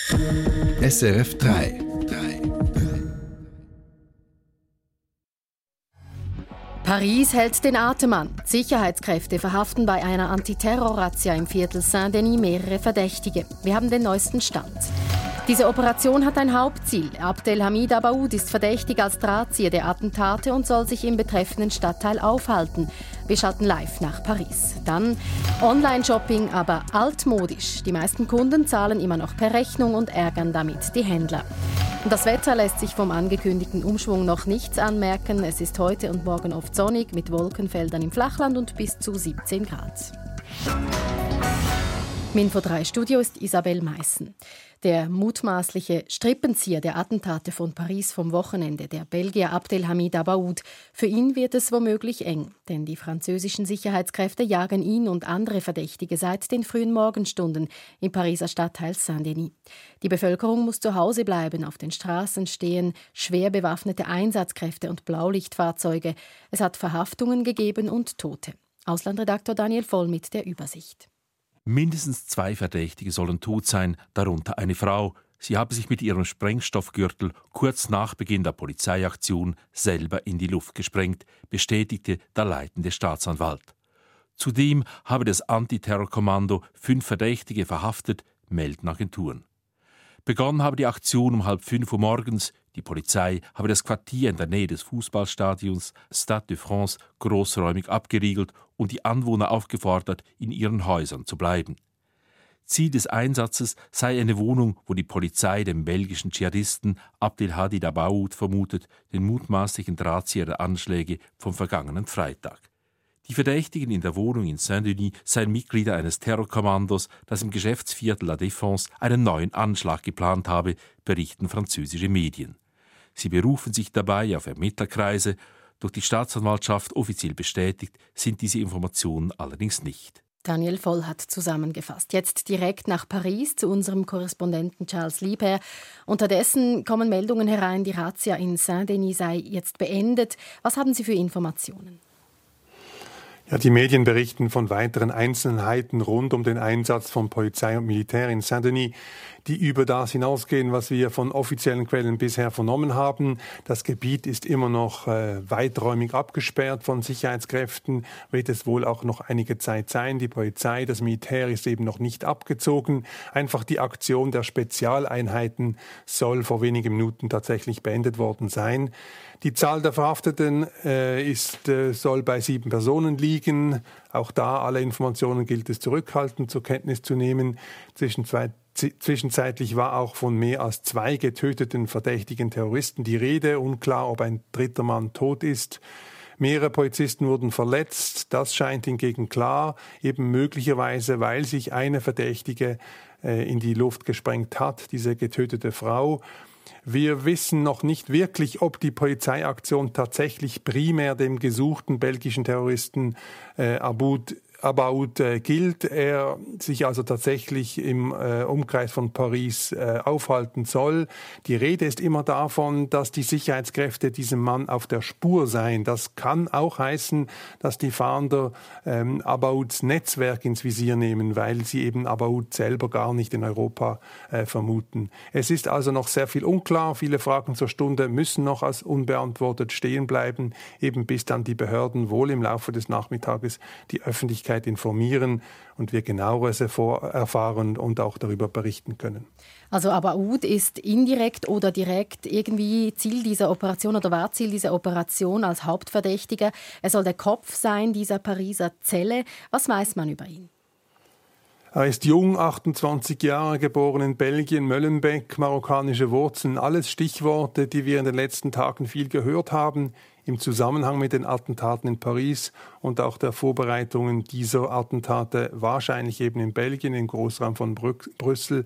SRF 3. Paris hält den Atem an. Sicherheitskräfte verhaften bei einer Antiterror-Razzia im Viertel Saint-Denis mehrere Verdächtige. Wir haben den neuesten Stand. Diese Operation hat ein Hauptziel. Abdelhamid Abaoud ist verdächtig als Drahtzieher der Attentate und soll sich im betreffenden Stadtteil aufhalten. Wir schalten live nach Paris. Dann Online-Shopping, aber altmodisch. Die meisten Kunden zahlen immer noch per Rechnung und ärgern damit die Händler. Und das Wetter lässt sich vom angekündigten Umschwung noch nichts anmerken. Es ist heute und morgen oft sonnig mit Wolkenfeldern im Flachland und bis zu 17 Grad. Im Info 3 Studio ist Isabel Meissen. Der mutmaßliche Strippenzieher der Attentate von Paris vom Wochenende, der Belgier Abdelhamid Abaoud. Für ihn wird es womöglich eng, denn die französischen Sicherheitskräfte jagen ihn und andere Verdächtige seit den frühen Morgenstunden im Pariser Stadtteil Saint-Denis. Die Bevölkerung muss zu Hause bleiben, auf den Straßen stehen schwer bewaffnete Einsatzkräfte und Blaulichtfahrzeuge. Es hat Verhaftungen gegeben und Tote. Auslandredaktor Daniel Voll mit der Übersicht. Mindestens 2 Verdächtige sollen tot sein, darunter eine Frau. Sie habe sich mit ihrem Sprengstoffgürtel kurz nach Beginn der Polizeiaktion selber in die Luft gesprengt, bestätigte der leitende Staatsanwalt. Zudem habe das Antiterrorkommando 5 Verdächtige verhaftet, melden Agenturen. Begonnen habe die Aktion um 4:30 Uhr morgens. Die Polizei habe das Quartier in der Nähe des Fußballstadions Stade de France großräumig abgeriegelt und die Anwohner aufgefordert, in ihren Häusern zu bleiben. Ziel des Einsatzes sei eine Wohnung, wo die Polizei den belgischen Dschihadisten Abdelhamid Abaoud vermutet, den mutmaßlichen Drahtzieher der Anschläge vom vergangenen Freitag. Die Verdächtigen in der Wohnung in Saint-Denis seien Mitglieder eines Terrorkommandos, das im Geschäftsviertel La Défense einen neuen Anschlag geplant habe, berichten französische Medien. Sie berufen sich dabei auf Ermittlerkreise. Durch die Staatsanwaltschaft offiziell bestätigt sind diese Informationen allerdings nicht. Daniel Voll hat zusammengefasst. Jetzt direkt nach Paris zu unserem Korrespondenten Charles Lieber. Unterdessen kommen Meldungen herein, die Razzia in Saint-Denis sei jetzt beendet. Was haben Sie für Informationen? Ja, die Medien berichten von weiteren Einzelheiten rund um den Einsatz von Polizei und Militär in Saint-Denis, die über das hinausgehen, was wir von offiziellen Quellen bisher vernommen haben. Das Gebiet ist immer noch weiträumig abgesperrt von Sicherheitskräften, wird es wohl auch noch einige Zeit sein. Die Polizei, das Militär ist eben noch nicht abgezogen. Einfach die Aktion der Spezialeinheiten soll vor wenigen Minuten tatsächlich beendet worden sein. Die Zahl der Verhafteten soll bei 7 Personen liegen. Auch da alle Informationen gilt es zurückhaltend zur Kenntnis zu nehmen. Zwischenzeitlich war auch von mehr als 2 getöteten verdächtigen Terroristen die Rede. Unklar, ob ein dritter Mann tot ist. Mehrere Polizisten wurden verletzt. Das scheint hingegen klar, eben möglicherweise, weil sich eine Verdächtige in die Luft gesprengt hat, diese getötete Frau. Wir wissen noch nicht wirklich, ob die Polizeiaktion tatsächlich primär dem gesuchten belgischen Terroristen Abaoud gilt, er sich also tatsächlich im Umkreis von Paris aufhalten soll. Die Rede ist immer davon, dass die Sicherheitskräfte diesem Mann auf der Spur seien. Das kann auch heißen, dass die Fahnder Abauds Netzwerk ins Visier nehmen, weil sie eben Abaoud selber gar nicht in Europa vermuten. Es ist also noch sehr viel unklar. Viele Fragen zur Stunde müssen noch als unbeantwortet stehen bleiben, eben bis dann die Behörden wohl im Laufe des Nachmittages die Öffentlichkeit informieren und wir genaueres erfahren und auch darüber berichten können. Also Abaoud ist indirekt oder direkt irgendwie Ziel dieser Operation oder war Ziel dieser Operation als Hauptverdächtiger. Er soll der Kopf sein dieser Pariser Zelle. Was weiß man über ihn? Er ist jung, 28 Jahre, geboren in Belgien, Möllenbeek, marokkanische Wurzeln. Alles Stichworte, die wir in den letzten Tagen viel gehört haben im Zusammenhang mit den Attentaten in Paris und auch der Vorbereitungen dieser Attentate, wahrscheinlich eben in Belgien, im Großraum von Brüssel.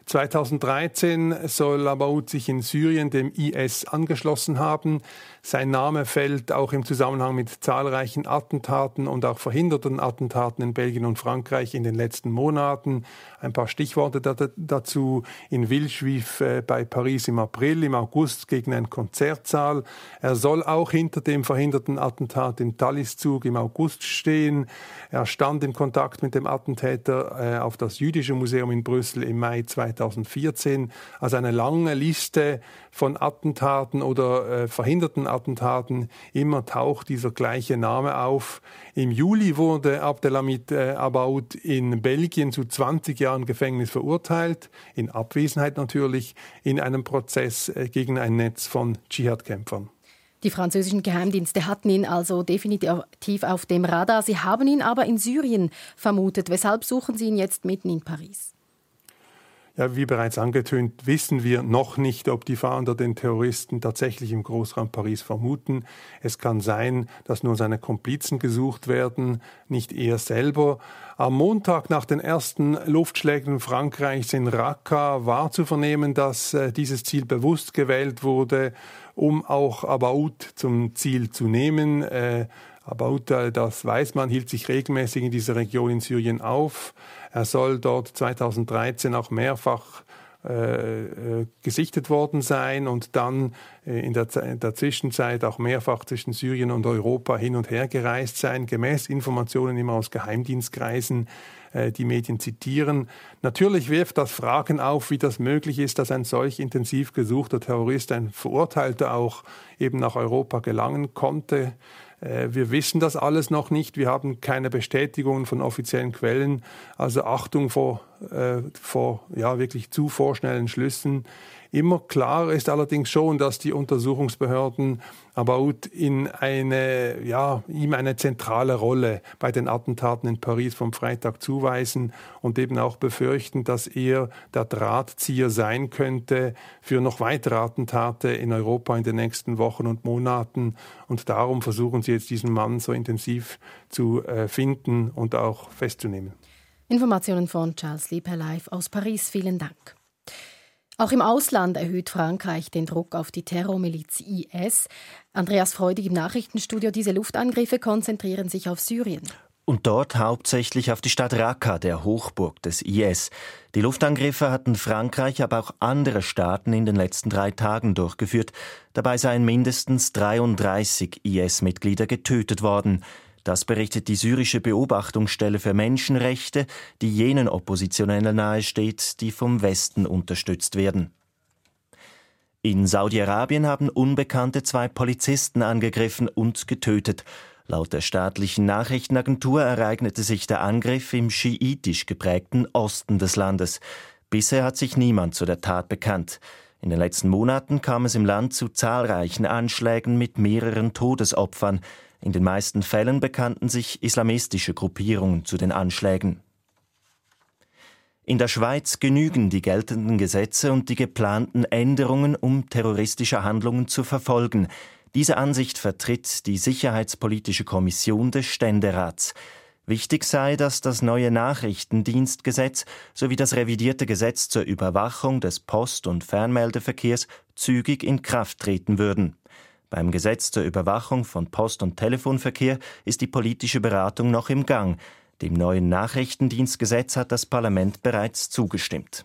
2013 soll Abaoud sich in Syrien dem IS angeschlossen haben. Sein Name fällt auch im Zusammenhang mit zahlreichen Attentaten und auch verhinderten Attentaten in Belgien und Frankreich in den letzten Monaten. Ein paar Stichworte dazu. In Villejuif bei Paris im April, im August gegen einen Konzertsaal. Er soll auch hinter dem verhinderten Attentat im Thalys-Zug im August stehen. Er stand in Kontakt mit dem Attentäter auf das Jüdische Museum in Brüssel im Mai 2014. Also eine lange Liste von Attentaten oder verhinderten Attentaten. Immer taucht dieser gleiche Name auf. Im Juli wurde Abdelhamid Abaoud in Belgien zu 20 Jahren Gefängnis verurteilt, in Abwesenheit natürlich, in einem Prozess gegen ein Netz von Dschihad-Kämpfern. Die französischen Geheimdienste hatten ihn also definitiv auf dem Radar. Sie haben ihn aber in Syrien vermutet. Weshalb suchen Sie ihn jetzt mitten in Paris? Ja, wie bereits angetönt, wissen wir noch nicht, ob die Fahnder den Terroristen tatsächlich im Großraum Paris vermuten. Es kann sein, dass nur seine Komplizen gesucht werden, nicht er selber. Am Montag nach den ersten Luftschlägen Frankreichs in Raqqa war zu vernehmen, dass dieses Ziel bewusst gewählt wurde, um auch Abaoud zum Ziel zu nehmen. Abaoud, das weiß man, hielt sich regelmäßig in dieser Region in Syrien auf. Er soll dort 2013 auch mehrfach gesichtet worden sein und dann in der Zwischenzeit auch mehrfach zwischen Syrien und Europa hin und her gereist sein, gemäß Informationen immer aus Geheimdienstkreisen, die Medien zitieren. Natürlich wirft das Fragen auf, wie das möglich ist, dass ein solch intensiv gesuchter Terrorist, ein Verurteilter, auch eben nach Europa gelangen konnte. Wir wissen das alles noch nicht. Wir haben keine Bestätigungen von offiziellen Quellen. Also Achtung vor wirklich zu vorschnellen Schlüssen. Immer klar ist allerdings schon, dass die Untersuchungsbehörden Abaoud ihm eine zentrale Rolle bei den Attentaten in Paris vom Freitag zuweisen und eben auch befürchten, dass er der Drahtzieher sein könnte für noch weitere Attentate in Europa in den nächsten Wochen und Monaten. Und darum versuchen sie jetzt, diesen Mann so intensiv zu finden und auch festzunehmen. Informationen von Charles Lieper live aus Paris. Vielen Dank. Auch im Ausland erhöht Frankreich den Druck auf die Terrormiliz IS. Andreas Freudig im Nachrichtenstudio. Diese Luftangriffe konzentrieren sich auf Syrien. Und dort hauptsächlich auf die Stadt Raqqa, der Hochburg des IS. Die Luftangriffe hatten Frankreich, aber auch andere Staaten in den letzten 3 Tagen durchgeführt. Dabei seien mindestens 33 IS-Mitglieder getötet worden. Das berichtet die syrische Beobachtungsstelle für Menschenrechte, die jenen Oppositionellen nahesteht, die vom Westen unterstützt werden. In Saudi-Arabien haben Unbekannte 2 Polizisten angegriffen und getötet. Laut der staatlichen Nachrichtenagentur ereignete sich der Angriff im schiitisch geprägten Osten des Landes. Bisher hat sich niemand zu der Tat bekannt. In den letzten Monaten kam es im Land zu zahlreichen Anschlägen mit mehreren Todesopfern. In den meisten Fällen bekannten sich islamistische Gruppierungen zu den Anschlägen. In der Schweiz genügen die geltenden Gesetze und die geplanten Änderungen, um terroristische Handlungen zu verfolgen. Diese Ansicht vertritt die Sicherheitspolitische Kommission des Ständerats. Wichtig sei, dass das neue Nachrichtendienstgesetz sowie das revidierte Gesetz zur Überwachung des Post- und Fernmeldeverkehrs zügig in Kraft treten würden. Beim Gesetz zur Überwachung von Post- und Telefonverkehr ist die politische Beratung noch im Gang. Dem neuen Nachrichtendienstgesetz hat das Parlament bereits zugestimmt.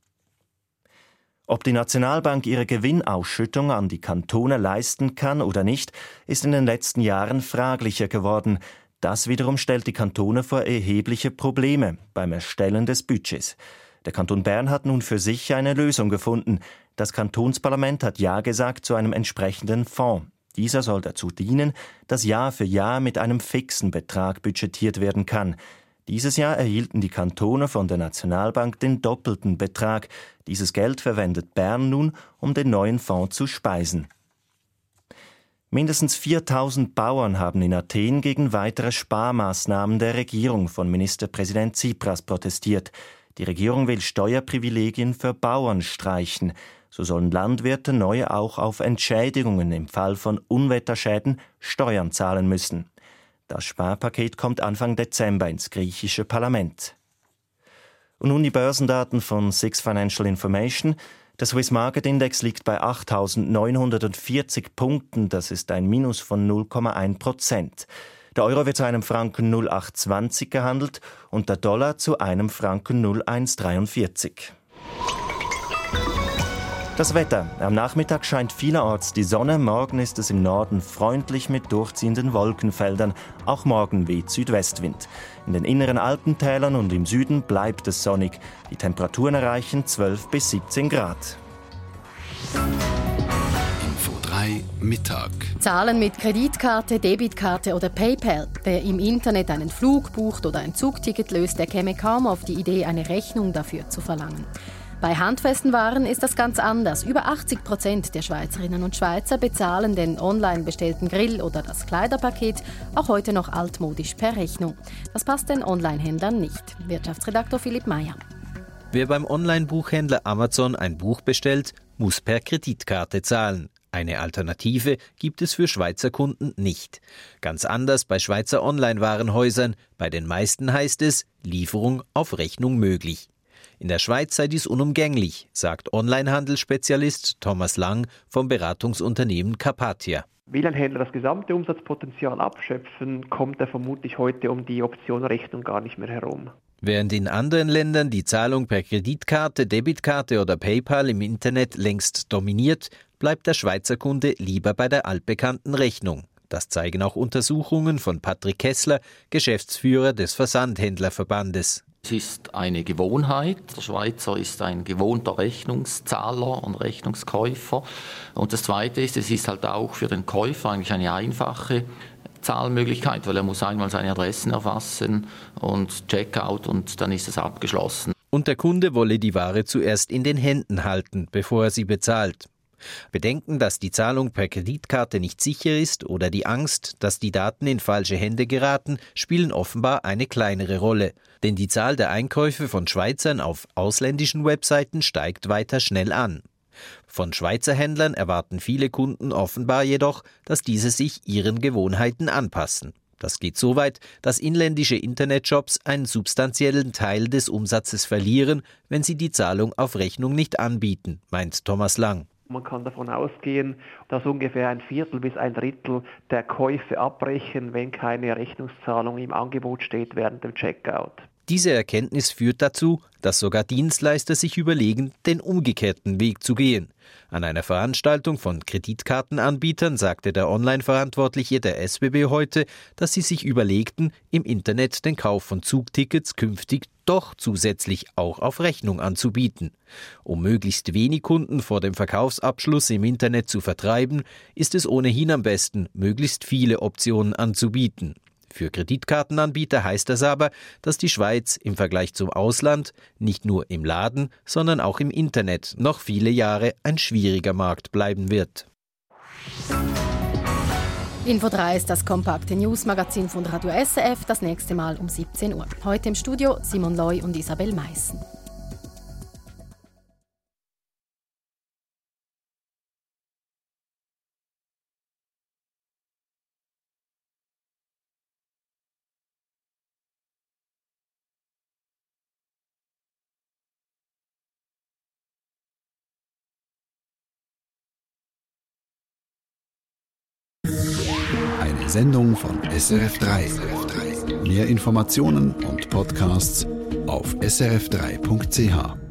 Ob die Nationalbank ihre Gewinnausschüttung an die Kantone leisten kann oder nicht, ist in den letzten Jahren fraglicher geworden. Das wiederum stellt die Kantone vor erhebliche Probleme beim Erstellen des Budgets. Der Kanton Bern hat nun für sich eine Lösung gefunden. Das Kantonsparlament hat Ja gesagt zu einem entsprechenden Fonds. Dieser soll dazu dienen, dass Jahr für Jahr mit einem fixen Betrag budgetiert werden kann. Dieses Jahr erhielten die Kantone von der Nationalbank den doppelten Betrag. Dieses Geld verwendet Bern nun, um den neuen Fonds zu speisen. Mindestens 4.000 Bauern haben in Athen gegen weitere Sparmaßnahmen der Regierung von Ministerpräsident Tsipras protestiert. Die Regierung will Steuerprivilegien für Bauern streichen. So sollen Landwirte neu auch auf Entschädigungen im Fall von Unwetterschäden Steuern zahlen müssen. Das Sparpaket kommt Anfang Dezember ins griechische Parlament. Und nun die Börsendaten von Six Financial Information. Der Swiss Market Index liegt bei 8.940 Punkten. Das ist ein Minus von 0,1%. Der Euro wird zu einem Franken 0,820 gehandelt und der Dollar zu einem Franken 0,143. Das Wetter. Am Nachmittag scheint vielerorts die Sonne. Morgen ist es im Norden freundlich mit durchziehenden Wolkenfeldern. Auch morgen weht Südwestwind. In den inneren Alpentälern und im Süden bleibt es sonnig. Die Temperaturen erreichen 12 bis 17 Grad. Info 3 Mittag. Zahlen mit Kreditkarte, Debitkarte oder PayPal. Wer im Internet einen Flug bucht oder ein Zugticket löst, der käme kaum auf die Idee, eine Rechnung dafür zu verlangen. Bei handfesten Waren ist das ganz anders. Über 80% der Schweizerinnen und Schweizer bezahlen den online bestellten Grill oder das Kleiderpaket auch heute noch altmodisch per Rechnung. Das passt den Online-Händlern nicht. Wirtschaftsredaktor Philipp Meyer. Wer beim Online-Buchhändler Amazon ein Buch bestellt, muss per Kreditkarte zahlen. Eine Alternative gibt es für Schweizer Kunden nicht. Ganz anders bei Schweizer Online-Warenhäusern. Bei den meisten heißt es, Lieferung auf Rechnung möglich. In der Schweiz sei dies unumgänglich, sagt Onlinehandelsspezialist Thomas Lang vom Beratungsunternehmen Carpathia. Will ein Händler das gesamte Umsatzpotenzial abschöpfen, kommt er vermutlich heute um die Option Rechnung gar nicht mehr herum. Während in anderen Ländern die Zahlung per Kreditkarte, Debitkarte oder PayPal im Internet längst dominiert, bleibt der Schweizer Kunde lieber bei der altbekannten Rechnung. Das zeigen auch Untersuchungen von Patrick Kessler, Geschäftsführer des Versandhändlerverbandes. Es ist eine Gewohnheit. Der Schweizer ist ein gewohnter Rechnungszahler und Rechnungskäufer. Und das Zweite ist, es ist halt auch für den Käufer eigentlich eine einfache Zahlmöglichkeit, weil er muss einmal seine Adressen erfassen und Checkout und dann ist es abgeschlossen. Und der Kunde wolle die Ware zuerst in den Händen halten, bevor er sie bezahlt. Bedenken, dass die Zahlung per Kreditkarte nicht sicher ist oder die Angst, dass die Daten in falsche Hände geraten, spielen offenbar eine kleinere Rolle. Denn die Zahl der Einkäufe von Schweizern auf ausländischen Webseiten steigt weiter schnell an. Von Schweizer Händlern erwarten viele Kunden offenbar jedoch, dass diese sich ihren Gewohnheiten anpassen. Das geht so weit, dass inländische Internetshops einen substanziellen Teil des Umsatzes verlieren, wenn sie die Zahlung auf Rechnung nicht anbieten, meint Thomas Lang. Man kann davon ausgehen, dass ungefähr 1/4 bis 1/3 der Käufe abbrechen, wenn keine Rechnungszahlung im Angebot steht während dem Checkout. Diese Erkenntnis führt dazu, dass sogar Dienstleister sich überlegen, den umgekehrten Weg zu gehen. An einer Veranstaltung von Kreditkartenanbietern sagte der Online-Verantwortliche der SBB heute, dass sie sich überlegten, im Internet den Kauf von Zugtickets künftig doch zusätzlich auch auf Rechnung anzubieten. Um möglichst wenig Kunden vor dem Verkaufsabschluss im Internet zu vertreiben, ist es ohnehin am besten, möglichst viele Optionen anzubieten. Für Kreditkartenanbieter heißt das aber, dass die Schweiz im Vergleich zum Ausland nicht nur im Laden, sondern auch im Internet noch viele Jahre ein schwieriger Markt bleiben wird. Info 3 ist das kompakte Newsmagazin von Radio SRF, das nächste Mal um 17 Uhr. Heute im Studio Simon Loy und Isabel Meissen. Eine Sendung von SRF 3. Mehr Informationen und Podcasts auf srf3.ch.